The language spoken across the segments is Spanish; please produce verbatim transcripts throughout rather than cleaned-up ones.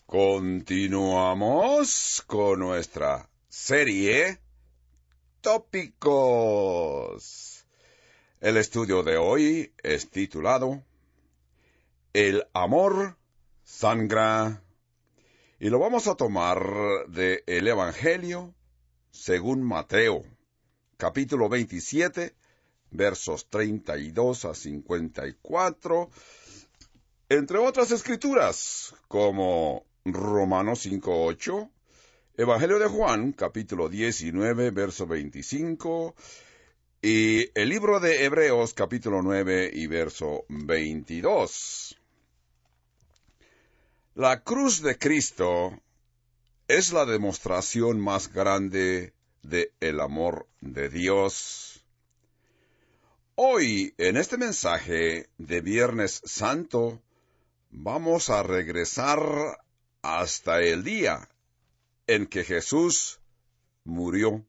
Continuamos con nuestra serie Tópicos. El estudio de hoy es titulado El amor sangra, y lo vamos a tomar de el Evangelio según Mateo, capítulo veintisiete, versos treinta y dos a cincuenta y cuatro, entre otras escrituras, como Romanos cinco ocho, Evangelio de Juan, capítulo diecinueve, verso veinticinco, y el libro de Hebreos, capítulo nueve y verso veintidós. La cruz de Cristo es la demostración más grande del amor de Dios. Hoy, en este mensaje de Viernes Santo, vamos a regresar hasta el día en que Jesús murió.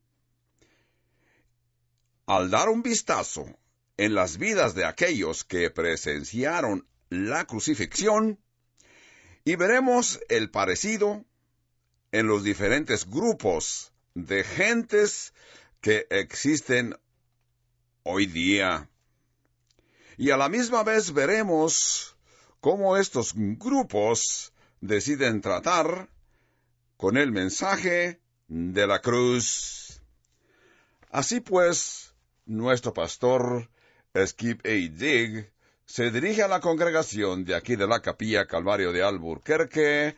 Al dar un vistazo en las vidas de aquellos que presenciaron la crucifixión, y veremos el parecido en los diferentes grupos de gentes que existen hoy día. Y a la misma vez veremos cómo estos grupos deciden tratar con el mensaje de la cruz. Así pues, nuestro pastor Skip A. Digg se dirige a la congregación de aquí de la Capilla Calvario de Albuquerque,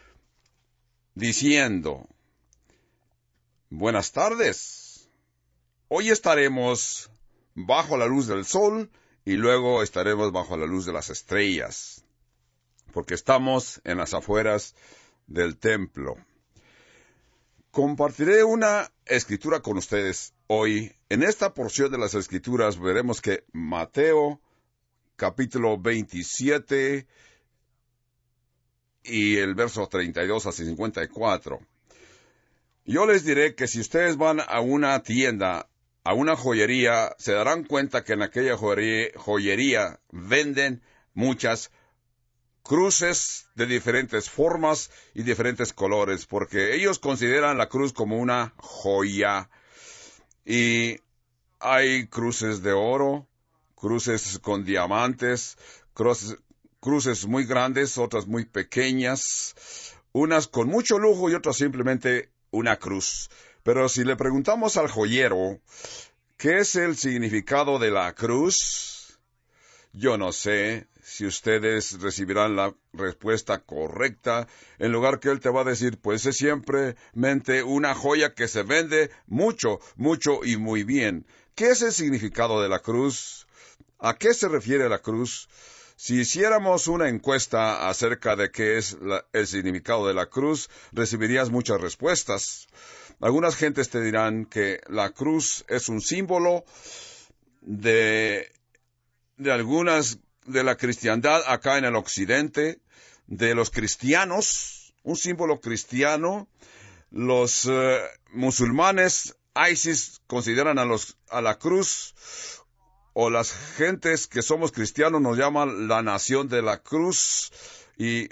diciendo: Buenas tardes. Hoy estaremos bajo la luz del sol y luego estaremos bajo la luz de las estrellas, porque estamos en las afueras del templo. Compartiré una escritura con ustedes hoy. En esta porción de las escrituras veremos que Mateo, capítulo veintisiete, y el verso treinta y dos a cincuenta y cuatro. Yo les diré que si ustedes van a una tienda, a una joyería, se darán cuenta que en aquella joyería, joyería venden muchas cruces de diferentes formas y diferentes colores, porque ellos consideran la cruz como una joya. Y hay cruces de oro, cruces con diamantes, cruces, cruces muy grandes, otras muy pequeñas, unas con mucho lujo y otras simplemente una cruz. Pero si le preguntamos al joyero, ¿qué es el significado de la cruz? Yo no sé si ustedes recibirán la respuesta correcta, en lugar que él te va a decir, pues es simplemente una joya que se vende mucho, mucho y muy bien. ¿Qué es el significado de la cruz? ¿A qué se refiere la cruz? Si hiciéramos una encuesta acerca de qué es la, el significado de la cruz, recibirías muchas respuestas. Algunas gentes te dirán que la cruz es un símbolo de, de algunas de la cristiandad acá en el occidente, de los cristianos, un símbolo cristiano. Los uh, musulmanes, ISIS, consideran a, los, a la cruz, o las gentes que somos cristianos nos llaman la nación de la cruz, y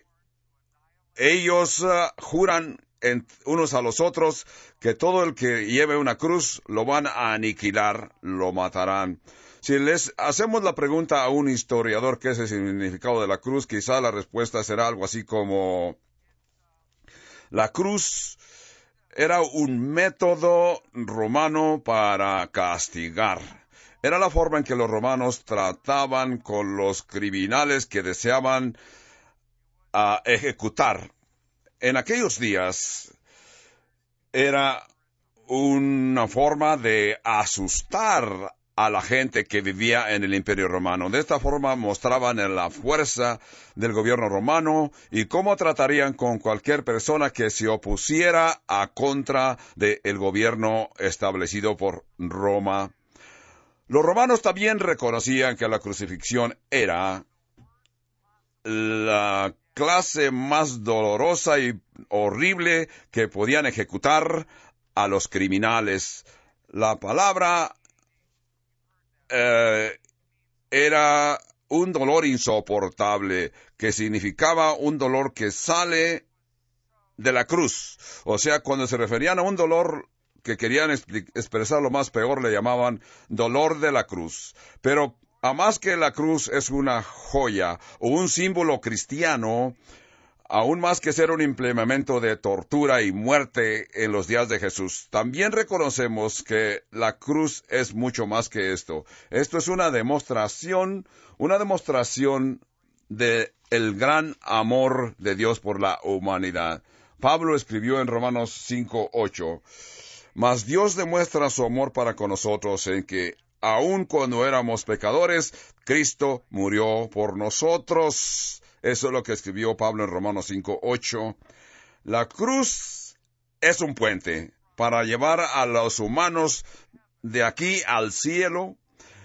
ellos uh, juran en, unos a los otros que todo el que lleve una cruz lo van a aniquilar, lo matarán. Si les hacemos la pregunta a un historiador qué es el significado de la cruz, quizá la respuesta será algo así como: la cruz era un método romano para castigar. Era la forma en que los romanos trataban con los criminales que deseaban uh, ejecutar. En aquellos días era una forma de asustar a la gente que vivía en el Imperio Romano. De esta forma mostraban la fuerza del gobierno romano y cómo tratarían con cualquier persona que se opusiera a contra del gobierno establecido por Roma. Los romanos también reconocían que la crucifixión era la clase más dolorosa y horrible que podían ejecutar a los criminales. La palabra eh, era un dolor insoportable, que significaba un dolor que sale de la cruz. O sea, cuando se referían a un dolor que querían expresar lo más peor, le llamaban dolor de la cruz. Pero a más que la cruz es una joya o un símbolo cristiano, aún más que ser un implemento de tortura y muerte en los días de Jesús, también reconocemos que la cruz es mucho más que esto. Esto es una demostración, una demostración de el gran amor de Dios por la humanidad. Pablo escribió en Romanos cinco ocho, mas Dios demuestra su amor para con nosotros en que, aun cuando éramos pecadores, Cristo murió por nosotros. Eso es lo que escribió Pablo en Romanos cinco ocho. La cruz es un puente para llevar a los humanos de aquí al cielo.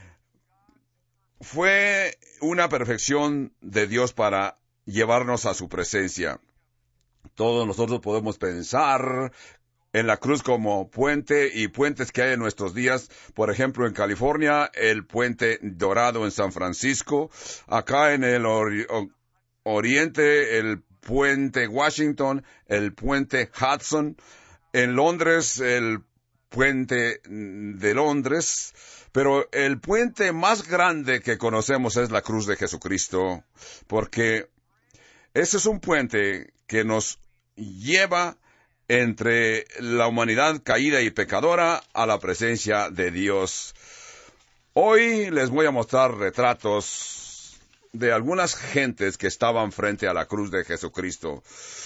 Fue una perfección de Dios para llevarnos a su presencia. Todos nosotros podemos pensar en la cruz como puente y puentes que hay en nuestros días. Por ejemplo, en California, el puente Dorado en San Francisco. Acá en el ori- oriente, el puente Washington, el puente Hudson. En Londres, el puente de Londres. Pero el puente más grande que conocemos es la cruz de Jesucristo, porque ese es un puente que nos lleva entre la humanidad caída y pecadora a la presencia de Dios. Hoy les voy a mostrar retratos de algunas gentes que estaban frente a la cruz de Jesucristo.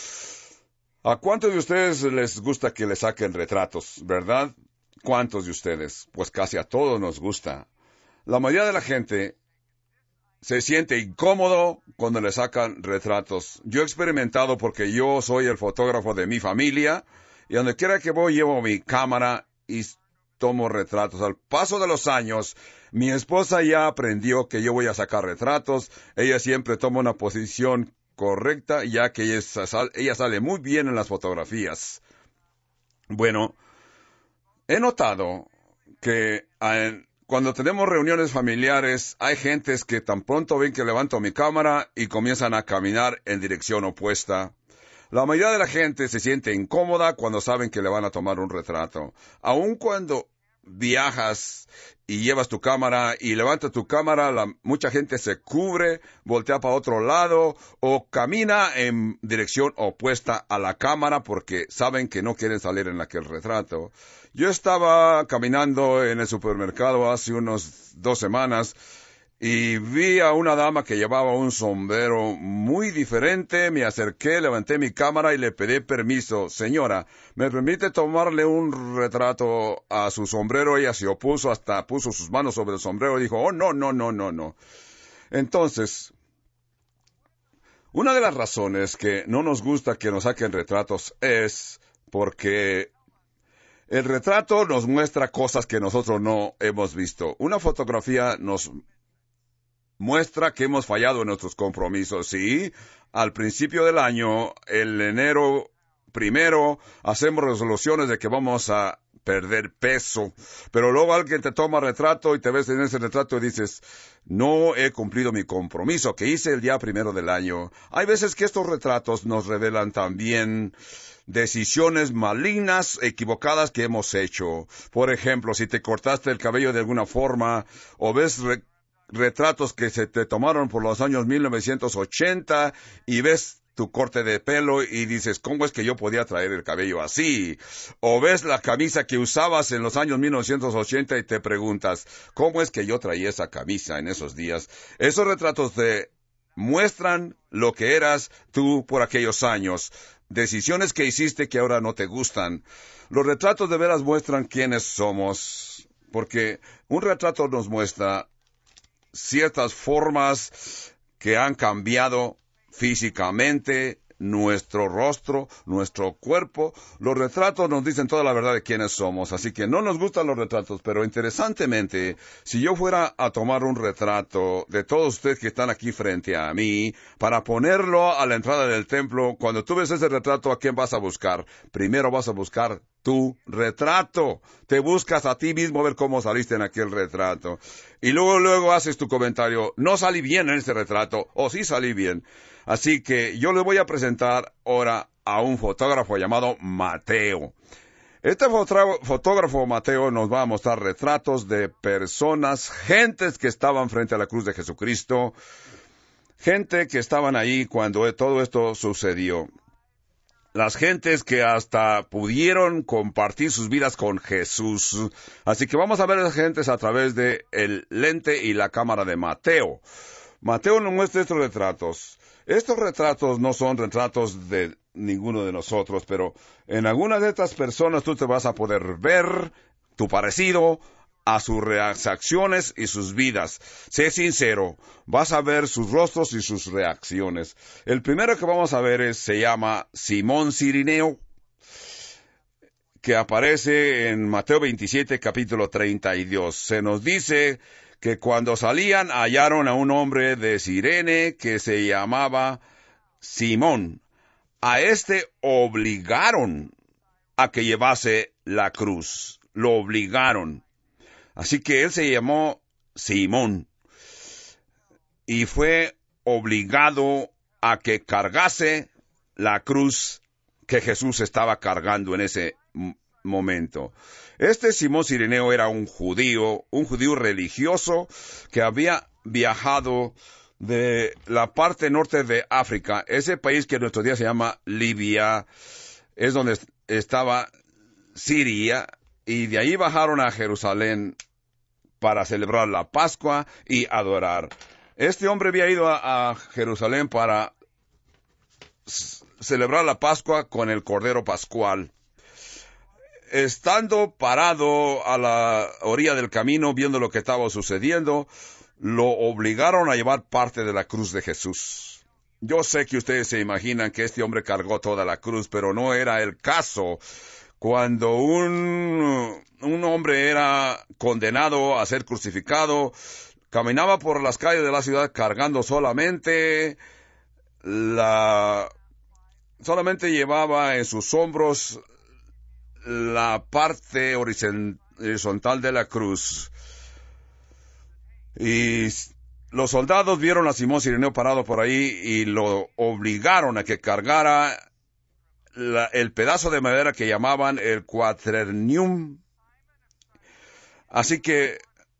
¿A cuántos de ustedes les gusta que les saquen retratos, verdad? ¿Cuántos de ustedes? Pues casi a todos nos gusta. La mayoría de la gente se siente incómodo cuando le sacan retratos. Yo he experimentado porque yo soy el fotógrafo de mi familia y donde quiera que voy llevo mi cámara y tomo retratos. Al paso de los años, mi esposa ya aprendió que yo voy a sacar retratos. Ella siempre toma una posición correcta ya que ella, sal, ella sale muy bien en las fotografías. Bueno, he notado que en cuando tenemos reuniones familiares, hay gentes que tan pronto ven que levanto mi cámara y comienzan a caminar en dirección opuesta. La mayoría de la gente se siente incómoda cuando saben que le van a tomar un retrato. Aun cuando viajas y llevas tu cámara y levantas tu cámara, la, mucha gente se cubre, voltea para otro lado o camina en dirección opuesta a la cámara porque saben que no quieren salir en aquel retrato. Yo estaba caminando en el supermercado hace unos dos semanas y vi a una dama que llevaba un sombrero muy diferente. Me acerqué, levanté mi cámara y le pedí permiso. Señora, ¿me permite tomarle un retrato a su sombrero? Ella se opuso, hasta puso sus manos sobre el sombrero y dijo, oh, no, no, no, no, no. Entonces, una de las razones que no nos gusta que nos saquen retratos es porque el retrato nos muestra cosas que nosotros no hemos visto. Una fotografía nos muestra que hemos fallado en nuestros compromisos. Sí, al principio del año, el enero primero, hacemos resoluciones de que vamos a perder peso. Pero luego alguien te toma retrato y te ves en ese retrato y dices, no he cumplido mi compromiso que hice el día primero del año. Hay veces que estos retratos nos revelan también decisiones malignas, equivocadas que hemos hecho. Por ejemplo, si te cortaste el cabello de alguna forma, o ves re- retratos que se te tomaron por los años mil novecientos ochenta, y ves tu corte de pelo y dices, ¿cómo es que yo podía traer el cabello así? O ves la camisa que usabas en los años mil novecientos ochenta y te preguntas, ¿cómo es que yo traía esa camisa en esos días? Esos retratos te muestran lo que eras tú por aquellos años. Decisiones que hiciste que ahora no te gustan. Los retratos de veras muestran quiénes somos, porque un retrato nos muestra ciertas formas que han cambiado físicamente, nuestro rostro, nuestro cuerpo. Los retratos nos dicen toda la verdad de quiénes somos, así que no nos gustan los retratos, pero interesantemente, si yo fuera a tomar un retrato de todos ustedes que están aquí frente a mí, para ponerlo a la entrada del templo, cuando tú ves ese retrato, ¿a quién vas a buscar? Primero vas a buscar tu retrato. Te buscas a ti mismo a ver cómo saliste en aquel retrato. Y luego, luego haces tu comentario, no salí bien en ese retrato, o sí salí bien. Así que yo les voy a presentar ahora a un fotógrafo llamado Mateo. Este fotógrafo Mateo nos va a mostrar retratos de personas, gentes que estaban frente a la cruz de Jesucristo, gente que estaban ahí cuando todo esto sucedió. Las gentes que hasta pudieron compartir sus vidas con Jesús. Así que vamos a ver a las gentes a través de el lente y la cámara de Mateo. Mateo nos muestra estos retratos. Estos retratos no son retratos de ninguno de nosotros, pero en algunas de estas personas tú te vas a poder ver tu parecido a sus reacciones y sus vidas. Sé sincero, vas a ver sus rostros y sus reacciones. El primero que vamos a ver es, se llama Simón Cirineo, que aparece en Mateo veintisiete, capítulo treinta y dos. Se nos dice que cuando salían hallaron a un hombre de Cirene que se llamaba Simón. A este obligaron a que llevase la cruz. Lo obligaron. Así que él se llamó Simón. Y fue obligado a que cargase la cruz que Jesús estaba cargando en ese momento. Este Simón Cirineo era un judío, un judío religioso que había viajado de la parte norte de África, ese país que en nuestros días se llama Libia, es donde estaba Siria, y de ahí bajaron a Jerusalén para celebrar la Pascua y adorar. Este hombre había ido a, a Jerusalén para celebrar la Pascua con el Cordero Pascual. Estando parado a la orilla del camino, viendo lo que estaba sucediendo, lo obligaron a llevar parte de la cruz de Jesús. Yo sé que ustedes se imaginan que este hombre cargó toda la cruz, pero no era el caso. Cuando un, un hombre era condenado a ser crucificado, caminaba por las calles de la ciudad cargando solamente la, solamente llevaba en sus hombros la parte horizontal de la cruz. Y los soldados vieron a Simón Cirineo parado por ahí y lo obligaron a que cargara la, el pedazo de madera que llamaban el quaternium. Así que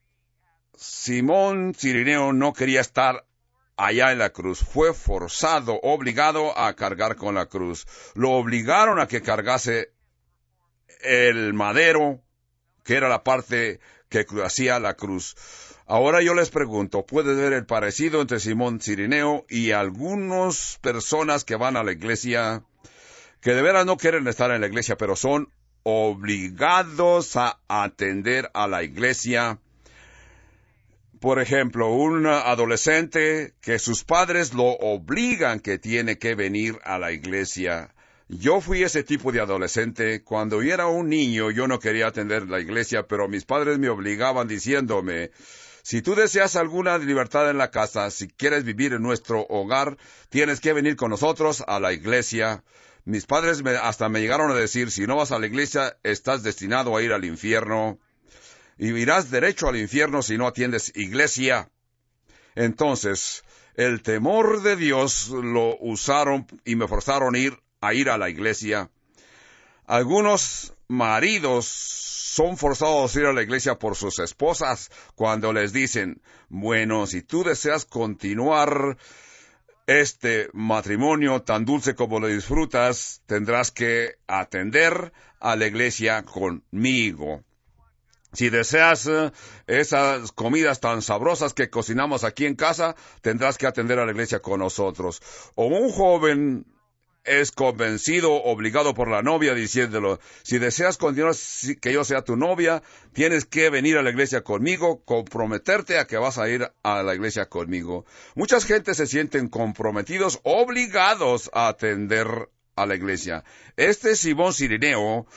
Simón Cirineo no quería estar allá en la cruz. Fue forzado, obligado a cargar con la cruz. Lo obligaron a que cargase el madero, que era la parte que hacía la cruz. Ahora yo les pregunto, ¿puedes ver el parecido entre Simón Cirineo y algunas personas que van a la iglesia, que de veras no quieren estar en la iglesia, pero son obligados a atender a la iglesia? Por ejemplo, un adolescente que sus padres lo obligan que tiene que venir a la iglesia. Yo fui ese tipo de adolescente. Cuando yo era un niño, yo no quería atender la iglesia, pero mis padres me obligaban diciéndome, si tú deseas alguna libertad en la casa, si quieres vivir en nuestro hogar, tienes que venir con nosotros a la iglesia. Mis padres me, hasta me llegaron a decir, si no vas a la iglesia, estás destinado a ir al infierno. Y irás derecho al infierno si no atiendes iglesia. Entonces, el temor de Dios lo usaron y me forzaron a ir a ir a la iglesia. Algunos maridos son forzados a ir a la iglesia por sus esposas cuando les dicen, bueno, si tú deseas continuar este matrimonio tan dulce como lo disfrutas, tendrás que atender a la iglesia conmigo. Si deseas uh, esas comidas tan sabrosas que cocinamos aquí en casa, tendrás que atender a la iglesia con nosotros. O un joven es convencido, obligado por la novia, diciéndolo, si deseas continuar que yo sea tu novia, tienes que venir a la iglesia conmigo, comprometerte a que vas a ir a la iglesia conmigo. Muchas gentes se sienten comprometidos, obligados a atender a la iglesia. Este Simón Cirineo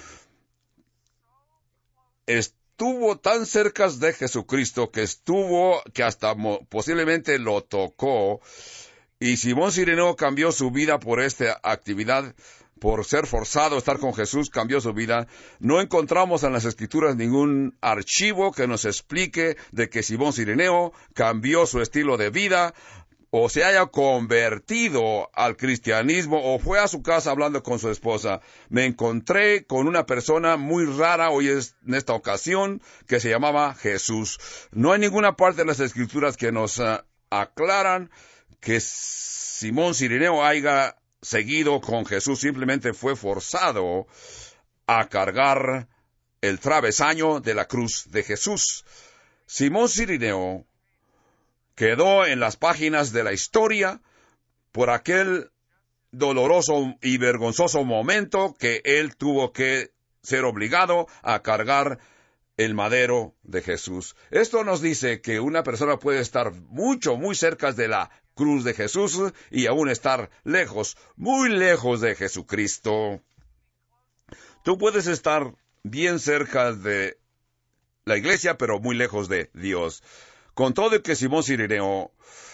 estuvo tan cerca de Jesucristo que estuvo, que hasta posiblemente lo tocó. Y Simón Cirineo cambió su vida por esta actividad, por ser forzado a estar con Jesús, cambió su vida. No encontramos en las Escrituras ningún archivo que nos explique de que Simón Cirineo cambió su estilo de vida o se haya convertido al cristianismo o fue a su casa hablando con su esposa, me encontré con una persona muy rara hoy es, en esta ocasión que se llamaba Jesús. No hay ninguna parte de las Escrituras que nos uh, aclaran que Simón Cirineo haya seguido con Jesús, simplemente fue forzado a cargar el travesaño de la cruz de Jesús. Simón Cirineo quedó en las páginas de la historia por aquel doloroso y vergonzoso momento que él tuvo que ser obligado a cargar el madero de Jesús. Esto nos dice que una persona puede estar mucho, muy cerca de la cruz de Jesús y aún estar lejos, muy lejos de Jesucristo. Tú puedes estar bien cerca de la iglesia, pero muy lejos de Dios. Con todo el que Simón Cirineo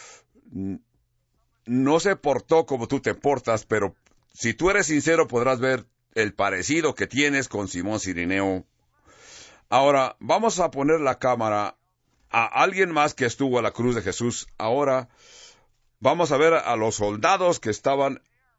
no se portó como tú te portas, pero si tú eres sincero podrás ver el parecido que tienes con Simón Cirineo. Ahora, vamos a poner la cámara a alguien más que estuvo a la cruz de Jesús. Ahora, vamos a ver a los soldados que estaban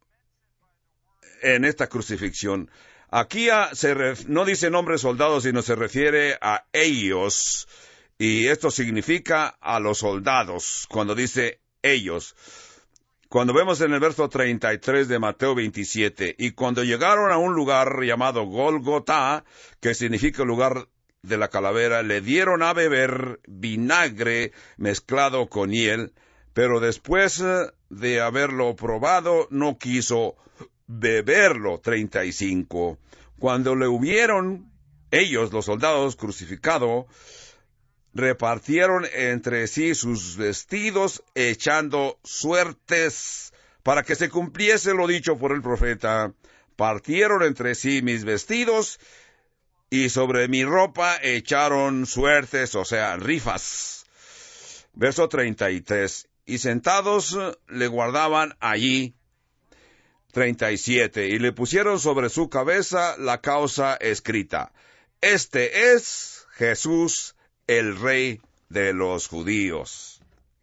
en esta crucifixión. Aquí a, se ref, no dice nombre soldados, sino se refiere a ellos. Y esto significa a los soldados, cuando dice ellos. Cuando vemos en el verso treinta y tres de Mateo veintisiete, y cuando llegaron a un lugar llamado Golgotá, que significa lugar de la calavera, le dieron a beber vinagre mezclado con hiel, pero después de haberlo probado, no quiso beberlo. treinta y cinco. Cuando le hubieron, ellos, los soldados, crucificado, repartieron entre sí sus vestidos, echando suertes para que se cumpliese lo dicho por el profeta. Partieron entre sí mis vestidos, y sobre mi ropa echaron suertes, o sea, rifas. Verso treinta y tres. Y sentados le guardaban allí. treinta y siete. Y le pusieron sobre su cabeza la causa escrita: Este es Jesús, el Rey de los judíos.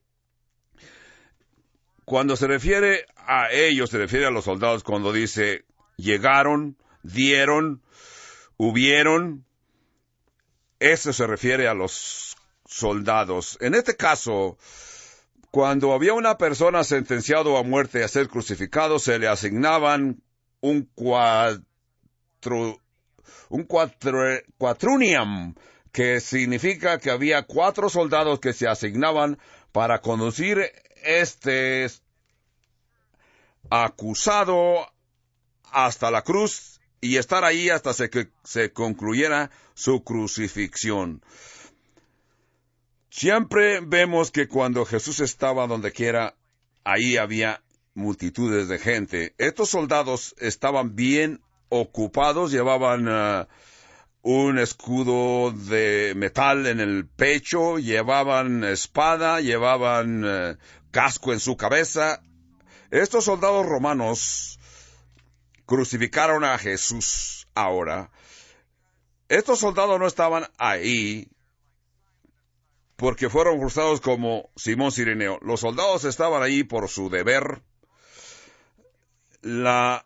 Cuando se refiere a ellos, se refiere a los soldados, cuando dice llegaron, dieron, hubieron, eso se refiere a los soldados. En este caso, cuando había una persona sentenciado a muerte a ser crucificado, se le asignaban un cuatro, un cuatro, quatruniam, que significa que había cuatro soldados que se asignaban para conducir este acusado hasta la cruz y estar ahí hasta que se concluyera su crucifixión. Siempre vemos que cuando Jesús estaba donde quiera, ahí había multitudes de gente. Estos soldados estaban bien ocupados, llevaban uh, un escudo de metal en el pecho, llevaban espada, llevaban uh, casco en su cabeza. Estos soldados romanos crucificaron a Jesús ahora. Estos soldados no estaban ahí porque fueron forzados como Simón Cirineo. Los soldados estaban ahí por su deber. La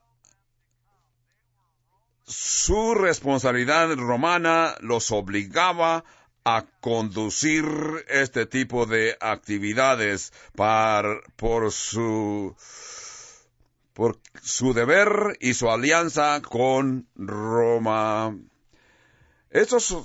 Su responsabilidad romana los obligaba a conducir este tipo de actividades para, por su, por su deber y su alianza con Roma. Estos,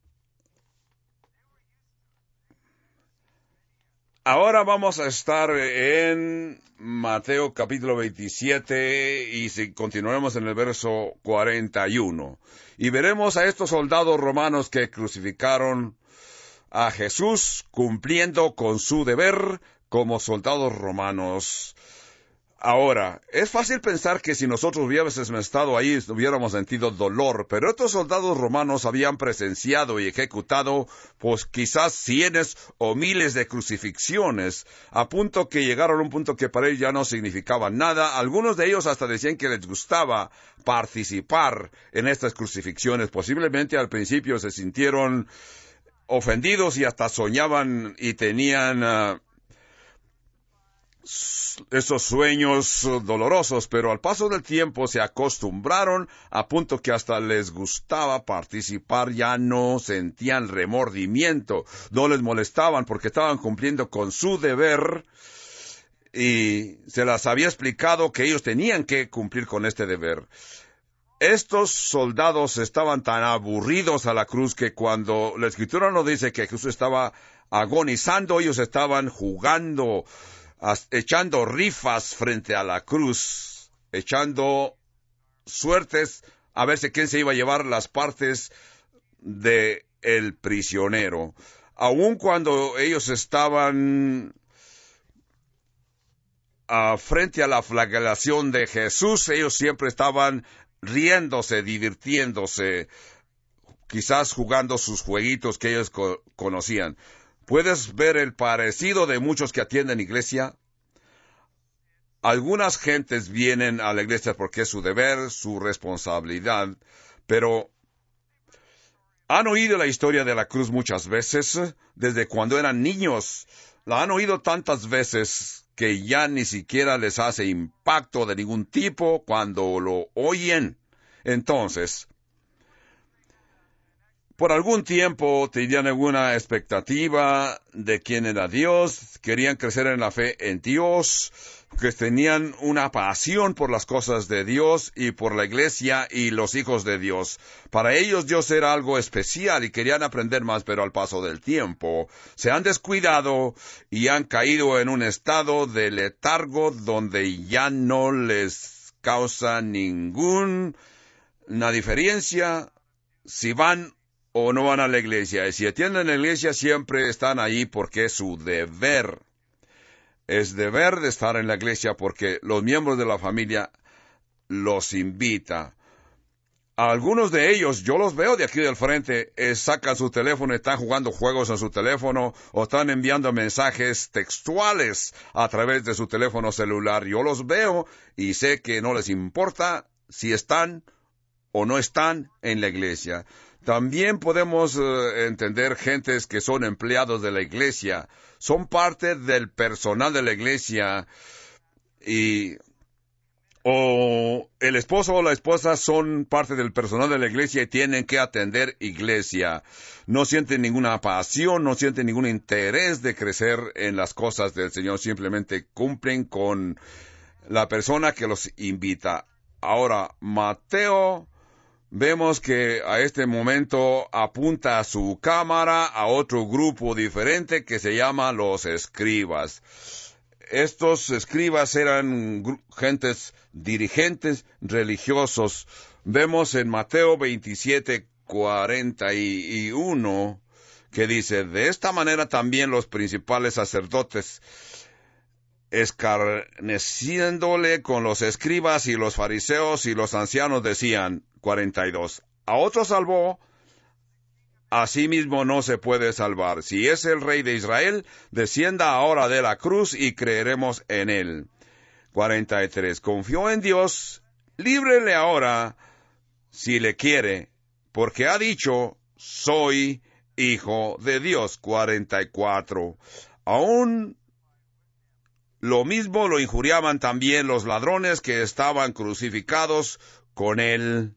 ahora vamos a estar en Mateo capítulo veintisiete y si continuaremos en el verso cuarenta y uno. Y veremos a estos soldados romanos que crucificaron a Jesús cumpliendo con su deber como soldados romanos. Ahora, es fácil pensar que si nosotros hubiéramos estado ahí, hubiéramos sentido dolor, pero estos soldados romanos habían presenciado y ejecutado, pues quizás cienes o miles de crucifixiones, a punto que llegaron a un punto que para ellos ya no significaba nada. Algunos de ellos hasta decían que les gustaba participar en estas crucifixiones. Posiblemente al principio se sintieron ofendidos y hasta soñaban y tenían Uh, esos sueños dolorosos, pero al paso del tiempo se acostumbraron a punto que hasta les gustaba participar, ya no sentían remordimiento, no les molestaban porque estaban cumpliendo con su deber y se las había explicado que ellos tenían que cumplir con este deber. Estos soldados estaban tan aburridos a la cruz que cuando la Escritura nos dice que Jesús estaba agonizando, ellos estaban jugando, echando rifas frente a la cruz, echando suertes a ver si quién se iba a llevar las partes de el prisionero. Aun cuando ellos estaban uh, frente a la flagelación de Jesús, ellos siempre estaban riéndose, divirtiéndose, quizás jugando sus jueguitos que ellos co- conocían. ¿Puedes ver el parecido de muchos que atienden iglesia? Algunas gentes vienen a la iglesia porque es su deber, su responsabilidad, pero han oído la historia de la cruz muchas veces, desde cuando eran niños. La han oído tantas veces que ya ni siquiera les hace impacto de ningún tipo cuando lo oyen. Entonces, por algún tiempo tenían alguna expectativa de quién era Dios, querían crecer en la fe en Dios, que tenían una pasión por las cosas de Dios y por la iglesia y los hijos de Dios. Para ellos Dios era algo especial y querían aprender más, pero al paso del tiempo se han descuidado y han caído en un estado de letargo donde ya no les causa ninguna diferencia si van o no van a la iglesia. Y si atienden la iglesia, siempre están ahí porque es su deber. Es deber de estar en la iglesia porque los miembros de la familia los invita. A algunos de ellos, yo los veo de aquí del frente, eh, sacan su teléfono, están jugando juegos en su teléfono o están enviando mensajes textuales a través de su teléfono celular. Yo los veo y sé que no les importa si están o no están en la iglesia. También podemos uh, entender gentes que son empleados de la iglesia, son parte del personal de la iglesia y o el esposo o la esposa son parte del personal de la iglesia y tienen que atender iglesia. No sienten ninguna pasión, no sienten ningún interés de crecer en las cosas del Señor, simplemente cumplen con la persona que los invita. Ahora, Mateo, vemos que a este momento apunta a su cámara a otro grupo diferente que se llama los escribas. Estos escribas eran gentes dirigentes religiosos. Vemos en Mateo veintisiete, cuarenta y uno que dice, de esta manera también los principales sacerdotes, escarneciéndole con los escribas y los fariseos y los ancianos, decían, cuarenta y dos, a otro salvó, a sí mismo no se puede salvar. Si es el Rey de Israel, descienda ahora de la cruz y creeremos en él. cuarenta y tres, confió en Dios, líbrele ahora, si le quiere, porque ha dicho, soy hijo de Dios. cuarenta y cuatro, aún lo mismo lo injuriaban también los ladrones que estaban crucificados con él.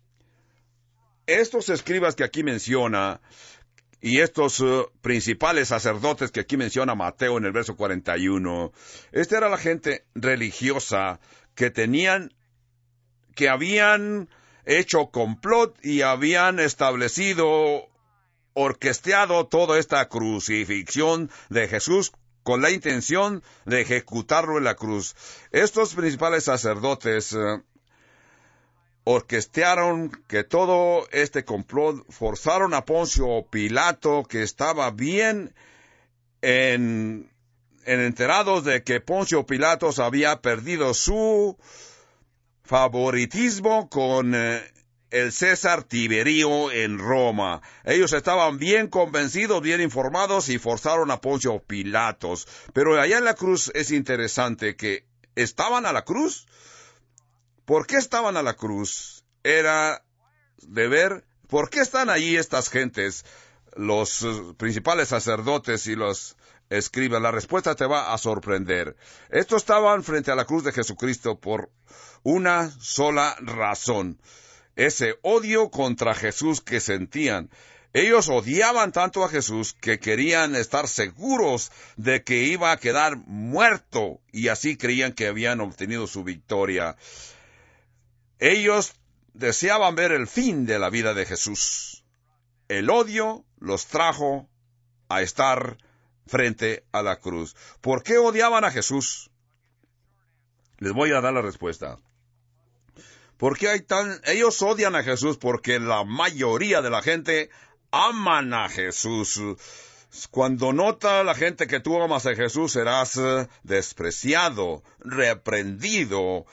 Estos escribas que aquí menciona y estos uh, principales sacerdotes que aquí menciona Mateo en el verso cuarenta y uno, esta era la gente religiosa que tenían, que habían hecho complot y habían establecido, orquestado toda esta crucifixión de Jesús con la intención de ejecutarlo en la cruz. Estos principales sacerdotes uh, orquestaron que todo este complot, forzaron a Poncio Pilato, que estaba bien en, en enterados de que Poncio Pilato había perdido su favoritismo con eh, el César Tiberio en Roma. Ellos estaban bien convencidos, bien informados y forzaron a Poncio Pilato. Pero allá en la cruz es interesante que estaban a la cruz. ¿Por qué estaban a la cruz? Era de ver por qué están allí estas gentes, los uh, principales sacerdotes y los escribas, la respuesta te va a sorprender. Estos estaban frente a la cruz de Jesucristo por una sola razón. Ese odio contra Jesús que sentían. Ellos odiaban tanto a Jesús que querían estar seguros de que iba a quedar muerto, y así creían que habían obtenido su victoria. Ellos deseaban ver el fin de la vida de Jesús. El odio los trajo a estar frente a la cruz. ¿Por qué odiaban a Jesús? Les voy a dar la respuesta. Porque hay tan, ellos odian a Jesús porque la mayoría de la gente aman a Jesús. Cuando nota la gente que tú amas a Jesús, serás despreciado, reprendido.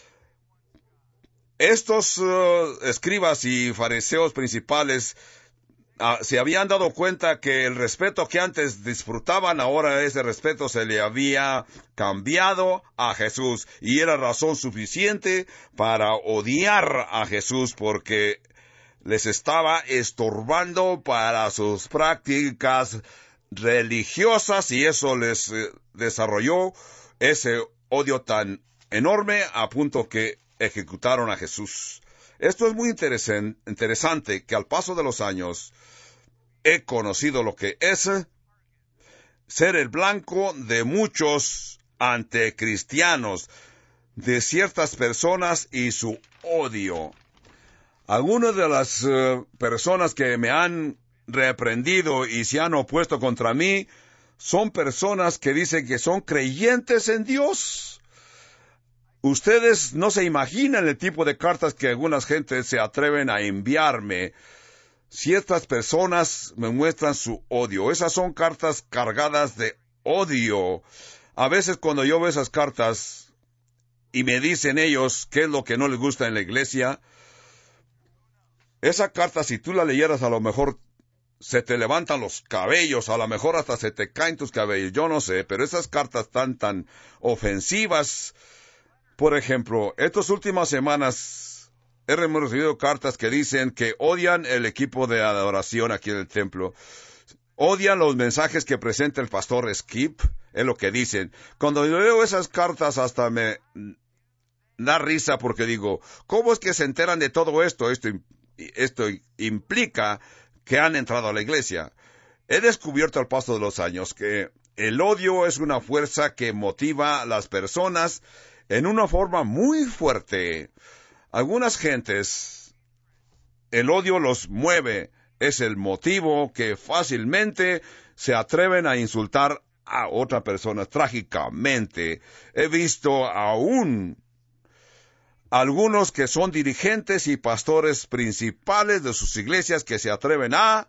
Estos uh, escribas y fariseos principales uh, se habían dado cuenta que el respeto que antes disfrutaban, ahora ese respeto se le había cambiado a Jesús, y era razón suficiente para odiar a Jesús porque les estaba estorbando para sus prácticas religiosas, y eso les eh, desarrolló ese odio tan enorme a punto que ejecutaron a Jesús. Esto es muy interesen- interesante, que al paso de los años he conocido lo que es ser el blanco de muchos anticristianos, de ciertas personas y su odio. Algunas de las uh, personas que me han reprendido y se han opuesto contra mí son personas que dicen que son creyentes en Dios. Ustedes no se imaginan el tipo de cartas que algunas gentes se atreven a enviarme. Ciertas personas me muestran su odio. Esas son cartas cargadas de odio. A veces cuando yo veo esas cartas y me dicen ellos qué es lo que no les gusta en la iglesia, esa carta, si tú la leyeras, a lo mejor se te levantan los cabellos, a lo mejor hasta se te caen tus cabellos, yo no sé, pero esas cartas están tan ofensivas. Por ejemplo, estas últimas semanas hemos recibido cartas que dicen que odian el equipo de adoración aquí en el templo. Odian los mensajes que presenta el pastor Skip, es lo que dicen. Cuando yo leo esas cartas hasta me da risa porque digo, ¿cómo es que se enteran de todo esto? Esto, esto implica que han entrado a la iglesia. He descubierto al paso de los años que el odio es una fuerza que motiva a las personas en una forma muy fuerte. Algunas gentes, el odio los mueve, es el motivo que fácilmente se atreven a insultar a otra persona. Trágicamente, he visto aún algunos que son dirigentes y pastores principales de sus iglesias que se atreven a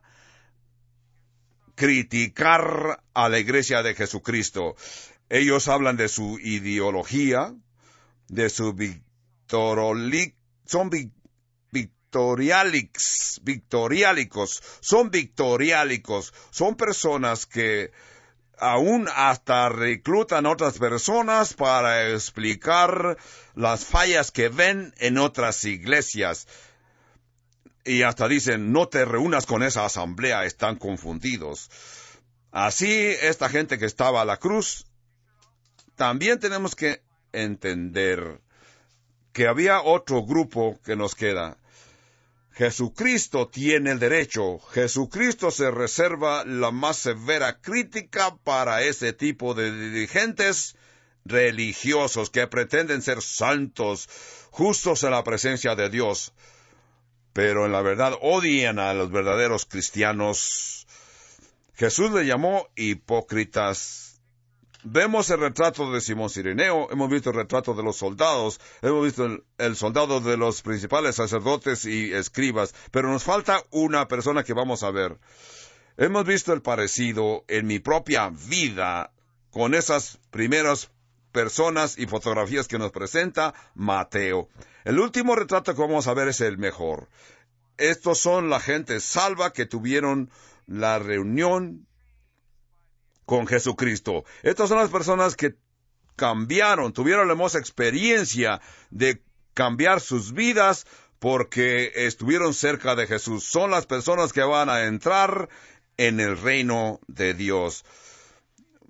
criticar a la iglesia de Jesucristo. Ellos hablan de su ideología, de su victoroli, son vi, victorialix, victoriálicos, son victoriálicos, son personas que aún hasta reclutan otras personas para explicar las fallas que ven en otras iglesias. Y hasta dicen, no te reúnas con esa asamblea, están confundidos. Así, esta gente que estaba a la cruz, también tenemos que entender que había otro grupo que nos queda. Jesucristo tiene el derecho. Jesucristo se reserva la más severa crítica para ese tipo de dirigentes religiosos que pretenden ser santos, justos en la presencia de Dios, pero en la verdad odian a los verdaderos cristianos. Jesús le llamó hipócritas. Vemos el retrato de Simón Cireneo, hemos visto el retrato de los soldados, hemos visto el, el soldado de los principales sacerdotes y escribas, pero nos falta una persona que vamos a ver. Hemos visto el parecido en mi propia vida con esas primeras personas y fotografías que nos presenta Mateo. El último retrato que vamos a ver es el mejor. Estos son la gente salva que tuvieron la reunión con Jesucristo. Estas son las personas que cambiaron, tuvieron la hermosa experiencia de cambiar sus vidas porque estuvieron cerca de Jesús. Son las personas que van a entrar en el reino de Dios.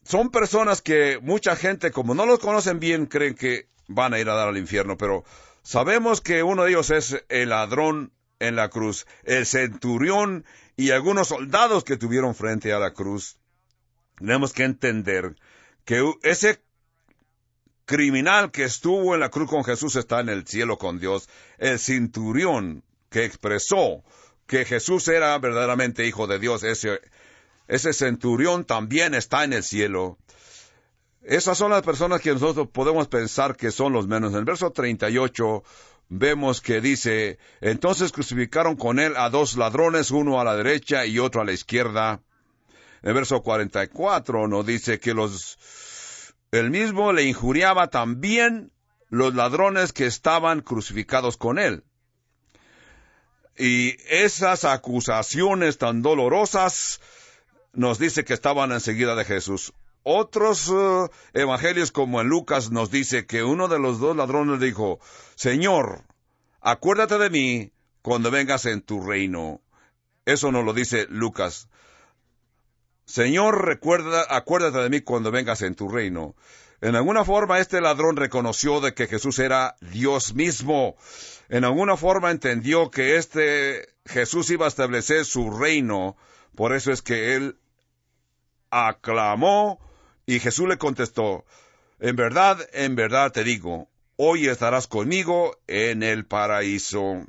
son personas que mucha gente, como no los conocen bien, creen que van a ir a dar al infierno, pero sabemos que uno de ellos es el ladrón en la cruz, el centurión y algunos soldados que tuvieron frente a la cruz. Tenemos que entender que ese criminal que estuvo en la cruz con Jesús está en el cielo con Dios. El centurión que expresó que Jesús era verdaderamente hijo de Dios, ese, ese centurión también está en el cielo. Esas son las personas que nosotros podemos pensar que son los menos. En el verso treinta y ocho vemos que dice, entonces crucificaron con él a dos ladrones, uno a la derecha y otro a la izquierda. En el verso cuarenta y cuatro nos dice que los el mismo le injuriaba también los ladrones que estaban crucificados con él. Y esas acusaciones tan dolorosas nos dice que estaban enseguida de Jesús. Otros uh, evangelios, como en Lucas, nos dice que uno de los dos ladrones dijo, Señor, acuérdate de mí cuando vengas en tu reino. Eso nos lo dice Lucas. Señor, recuerda, acuérdate de mí cuando vengas en tu reino. En alguna forma, este ladrón reconoció de que Jesús era Dios mismo. En alguna forma entendió que este Jesús iba a establecer su reino. Por eso es que él aclamó y Jesús le contestó, en verdad, en verdad te digo, hoy estarás conmigo en el paraíso.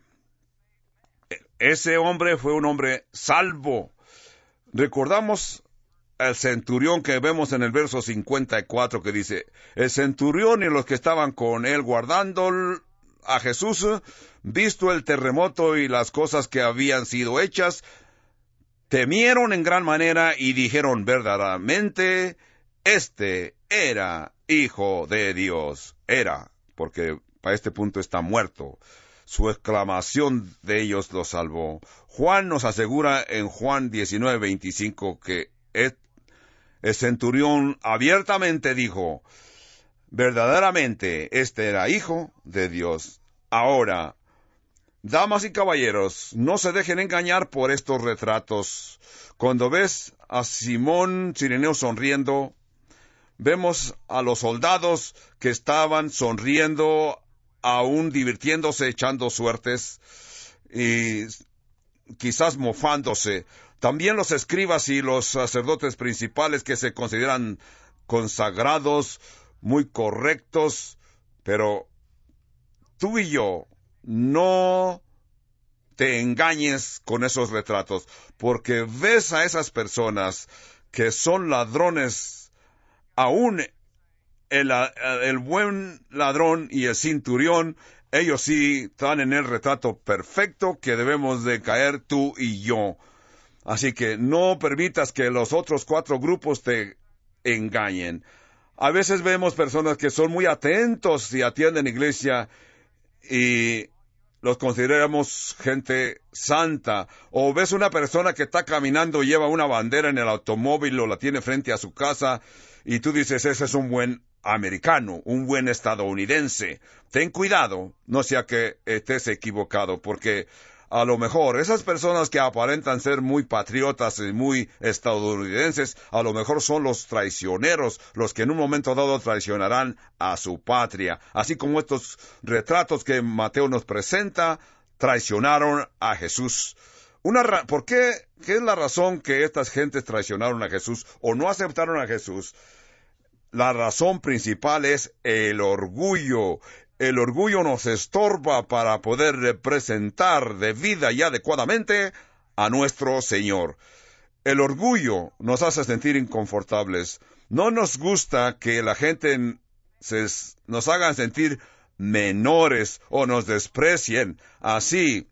Ese hombre fue un hombre salvo. Recordamos el centurión que vemos en el verso cincuenta y cuatro que dice, el centurión y los que estaban con él guardando a Jesús, visto el terremoto y las cosas que habían sido hechas, temieron en gran manera y dijeron verdaderamente, este era hijo de Dios. Era, porque para este punto está muerto. Su exclamación de ellos lo salvó. Juan nos asegura en Juan diecinueve veinticinco que el centurión abiertamente dijo, verdaderamente este era hijo de Dios. Ahora, damas y caballeros, no se dejen engañar por estos retratos. Cuando ves a Simón Cireneo sonriendo, vemos a los soldados que estaban sonriendo, aún divirtiéndose, echando suertes y quizás mofándose. También los escribas y los sacerdotes principales que se consideran consagrados, muy correctos, pero tú y yo no te engañes con esos retratos, porque ves a esas personas que son ladrones, aún el, el buen ladrón y el centurión, ellos sí están en el retrato perfecto que debemos de caer tú y yo. Así que no permitas que los otros cuatro grupos te engañen. A veces vemos personas que son muy atentos y atienden iglesia y los consideramos gente santa. O ves una persona que está caminando y lleva una bandera en el automóvil o la tiene frente a su casa y tú dices, ese es un buen americano, un buen estadounidense. Ten cuidado, no sea que estés equivocado, porque a lo mejor esas personas que aparentan ser muy patriotas y muy estadounidenses, a lo mejor son los traicioneros, los que en un momento dado traicionarán a su patria. Así como estos retratos que Mateo nos presenta, traicionaron a Jesús. Una ra- ¿Por qué? ¿Qué es la razón que estas gentes traicionaron a Jesús o no aceptaron a Jesús? La razón principal es el orgullo. El orgullo nos estorba para poder representar debida y adecuadamente a nuestro Señor. El orgullo nos hace sentir inconfortables. No nos gusta que la gente se, nos haga sentir menores o nos desprecien. Así,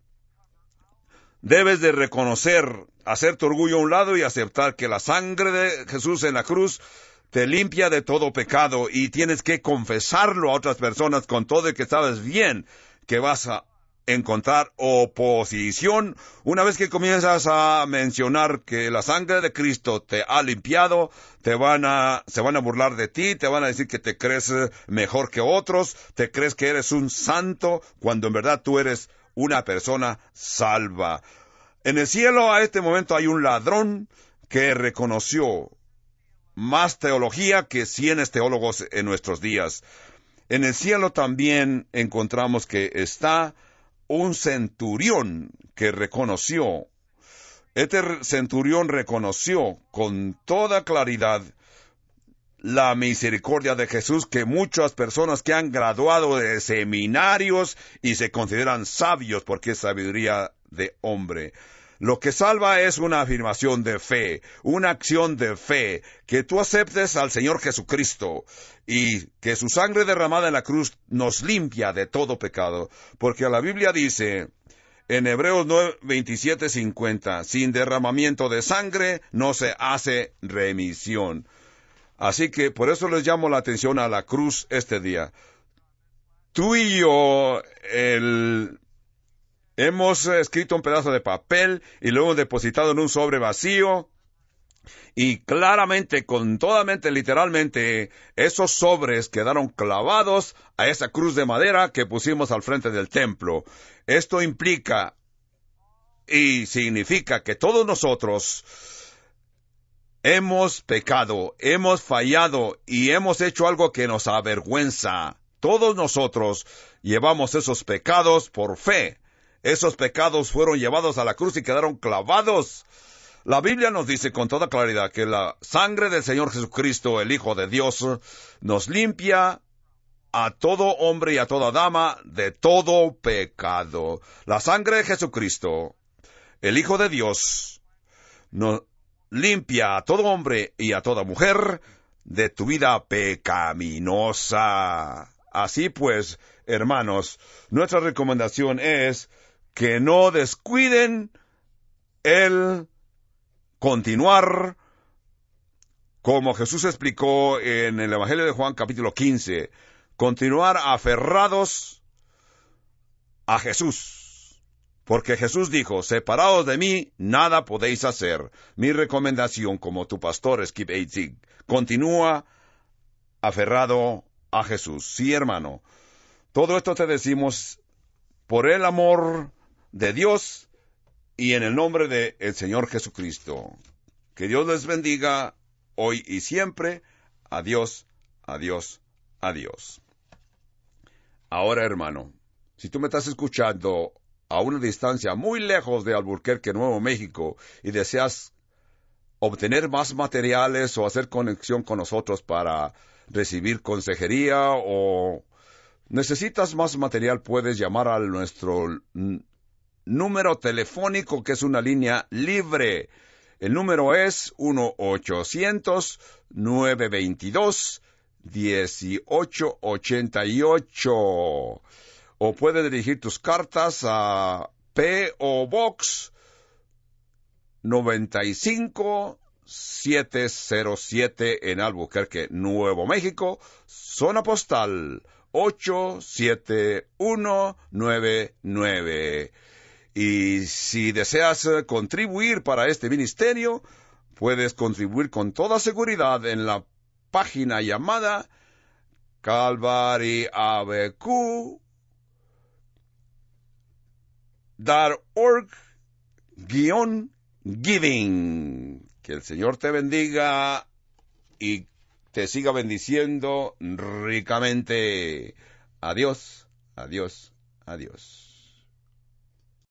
debes de reconocer, hacer tu orgullo a un lado y aceptar que la sangre de Jesús en la cruz te limpia de todo pecado y tienes que confesarlo a otras personas con todo y que sabes bien que vas a encontrar oposición. Una vez que comienzas a mencionar que la sangre de Cristo te ha limpiado, te van a, se van a burlar de ti, te van a decir que te crees mejor que otros, te crees que eres un santo, cuando en verdad tú eres una persona salva. En el cielo a este momento hay un ladrón que reconoció más teología que cien teólogos en nuestros días. En el cielo también encontramos que está un centurión que reconoció, este centurión reconoció con toda claridad la misericordia de Jesús, que muchas personas que han graduado de seminarios y se consideran sabios porque es sabiduría de hombre. Lo que salva es una afirmación de fe, una acción de fe, que tú aceptes al Señor Jesucristo y que su sangre derramada en la cruz nos limpia de todo pecado. Porque la Biblia dice en Hebreos nueve, veintisiete, cincuenta, sin derramamiento de sangre no se hace remisión. Así que por eso les llamo la atención a la cruz este día. Tú y yo, el... hemos escrito un pedazo de papel y lo hemos depositado en un sobre vacío. Y claramente, con toda mente, literalmente, esos sobres quedaron clavados a esa cruz de madera que pusimos al frente del templo. Esto implica y significa que todos nosotros hemos pecado, hemos fallado y hemos hecho algo que nos avergüenza. Todos nosotros llevamos esos pecados por fe. Esos pecados fueron llevados a la cruz y quedaron clavados. La Biblia nos dice con toda claridad que la sangre del Señor Jesucristo, el Hijo de Dios, nos limpia a todo hombre y a toda dama de todo pecado. La sangre de Jesucristo, el Hijo de Dios, nos limpia a todo hombre y a toda mujer de tu vida pecaminosa. Así pues, hermanos, nuestra recomendación es que no descuiden el continuar, como Jesús explicó en el Evangelio de Juan capítulo quince, continuar aferrados a Jesús. Porque Jesús dijo, separados de mí, nada podéis hacer. Mi recomendación como tu pastor, Skip Heitzig, continúa aferrado a Jesús. Sí, hermano, todo esto te decimos por el amor de Dios y en el nombre de el Señor Jesucristo. Que Dios les bendiga hoy y siempre. Adiós, adiós, adiós. Ahora, hermano, si tú me estás escuchando a una distancia muy lejos de Albuquerque, Nuevo México, y deseas obtener más materiales o hacer conexión con nosotros para recibir consejería o necesitas más material, puedes llamar a nuestro número telefónico, que es una línea libre. El número es uno ochocientos, nueve veintidós, dieciocho ochenta y ocho. O puedes dirigir tus cartas a P O Box noventa y cinco setecientos siete en Albuquerque, Nuevo México, zona postal ocho siete uno nueve nueve. Y si deseas contribuir para este ministerio, puedes contribuir con toda seguridad en la página llamada Calvary A B Q punto org guión giving. Que el Señor te bendiga y te siga bendiciendo ricamente. Adiós, adiós, adiós.